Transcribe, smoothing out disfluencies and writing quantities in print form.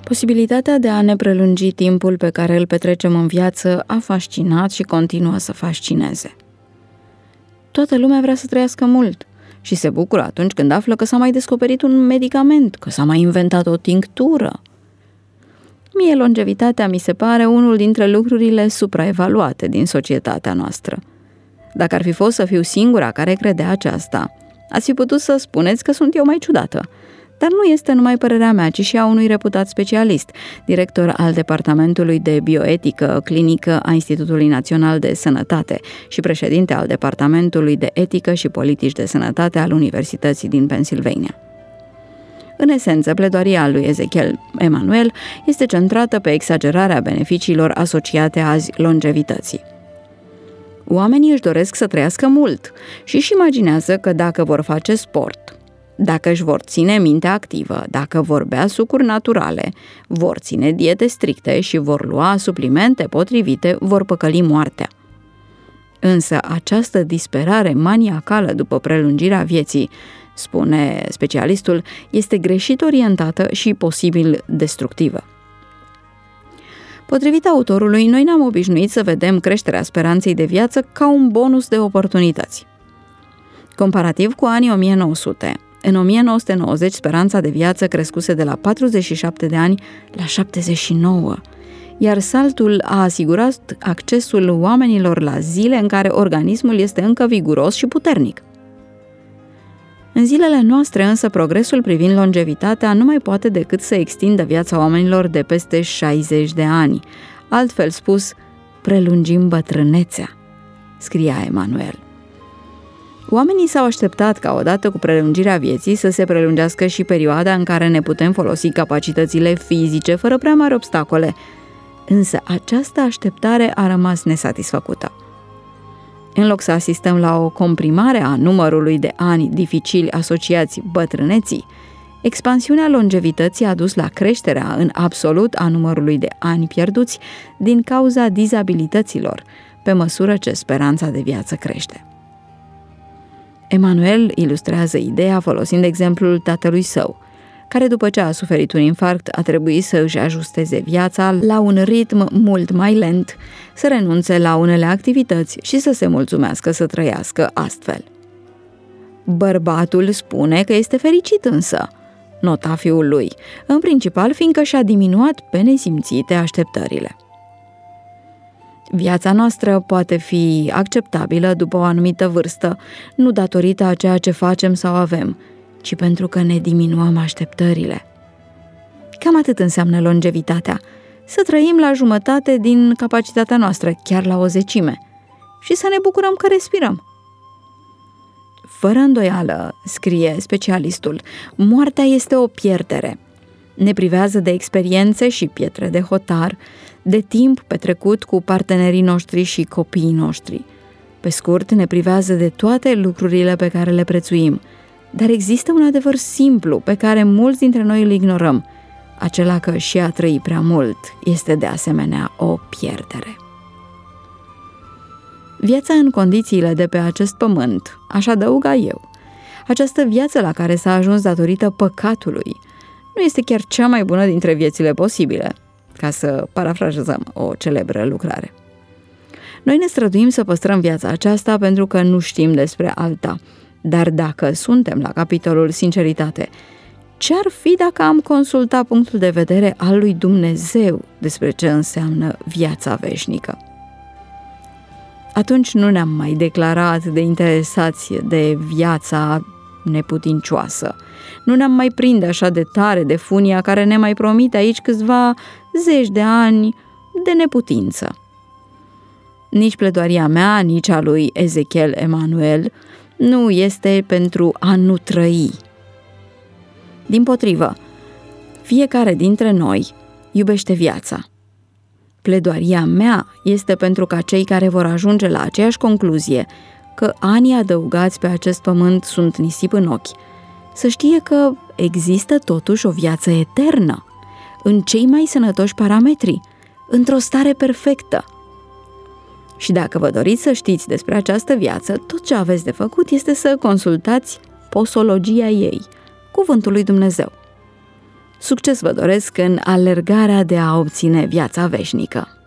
Posibilitatea de a ne prelungi timpul pe care îl petrecem în viață a fascinat și continuă să fascineze. Toată lumea vrea să trăiască mult și se bucură atunci când află că s-a mai descoperit un medicament, că s-a mai inventat o tinctură. Mie longevitatea mi se pare unul dintre lucrurile supraevaluate din societatea noastră. Dacă ar fi fost să fiu singura care credea aceasta, ați fi putut să spuneți că sunt eu mai ciudată. Dar nu este numai părerea mea, ci și a unui reputat specialist, director al Departamentului de Bioetică Clinică a Institutului Național de Sănătate și președinte al Departamentului de Etică și Politici de Sănătate al Universității din Pennsylvania. În esență, pledoaria lui Ezechiel Emanuel este centrată pe exagerarea beneficiilor asociate azi longevității. Oamenii își doresc să trăiască mult și își imaginează că dacă vor face sport, dacă își vor ține mintea activă, dacă vor bea sucuri naturale, vor ține diete stricte și vor lua suplimente potrivite, vor păcăli moartea. Însă această disperare maniacală după prelungirea vieții, spune specialistul, este greșit orientată și posibil destructivă. Potrivit autorului, noi ne-am obișnuit să vedem creșterea speranței de viață ca un bonus de oportunități. Comparativ cu anii 1900, în 1990 speranța de viață crescuse de la 47 de ani la 79, iar saltul a asigurat accesul oamenilor la zile în care organismul este încă viguros și puternic. În zilele noastre însă progresul privind longevitatea nu mai poate decât să extindă viața oamenilor de peste 60 de ani. Altfel spus, prelungim bătrânețea, scria Emanuel. Oamenii s-au așteptat ca odată cu prelungirea vieții să se prelungească și perioada în care ne putem folosi capacitățile fizice fără prea mari obstacole, însă această așteptare a rămas nesatisfăcută. În loc să asistăm la o comprimare a numărului de ani dificili asociați bătrâneții, expansiunea longevității a dus la creșterea în absolut a numărului de ani pierduți din cauza dizabilităților, pe măsură ce speranța de viață crește. Emanuel ilustrează ideea folosind exemplul tatălui său, care după ce a suferit un infarct a trebuit să își ajusteze viața la un ritm mult mai lent, să renunțe la unele activități și să se mulțumească să trăiască astfel. Bărbatul spune că este fericit însă, nota fiul lui, în principal fiindcă și-a diminuat pe nesimțite așteptările. Viața noastră poate fi acceptabilă după o anumită vârstă, nu datorită a ceea ce facem sau avem, ci pentru că ne diminuăm așteptările. Cam atât înseamnă longevitatea, să trăim la jumătate din capacitatea noastră, chiar la o zecime, și să ne bucurăm că respirăm. Fără îndoială, scrie specialistul, moartea este o pierdere. Ne privează de experiențe și pietre de hotar, de timp petrecut cu partenerii noștri și copiii noștri. Pe scurt, ne privează de toate lucrurile pe care le prețuim. Dar există un adevăr simplu pe care mulți dintre noi îl ignorăm, acela că și a trăi prea mult este de asemenea o pierdere. Viața în condițiile de pe acest pământ, aș adăuga eu, această viață la care s-a ajuns datorită păcatului, nu este chiar cea mai bună dintre viețile posibile, ca să parafrazăm o celebră lucrare. Noi ne străduim să păstrăm viața aceasta pentru că nu știm despre alta, dar dacă suntem la capitolul sinceritate, ce-ar fi dacă am consultat punctul de vedere al lui Dumnezeu despre ce înseamnă viața veșnică? Atunci nu ne-am mai declarat de interesați de viața neputincioasă. Nu ne-am mai prinde așa de tare de funia care ne mai promite aici câțiva zeci de ani de neputință. Nici pledoaria mea, nici a lui Ezechiel Emanuel nu este pentru a nu trăi. Dimpotrivă, fiecare dintre noi iubește viața. Pledoaria mea este pentru ca cei care vor ajunge la aceeași concluzie, că anii adăugați pe acest pământ sunt nisip în ochi, să știe că există totuși o viață eternă, în cei mai sănătoși parametri, într-o stare perfectă. Și dacă vă doriți să știți despre această viață, tot ce aveți de făcut este să consultați posologia ei, cuvântul lui Dumnezeu. Succes vă doresc în alergarea de a obține viața veșnică!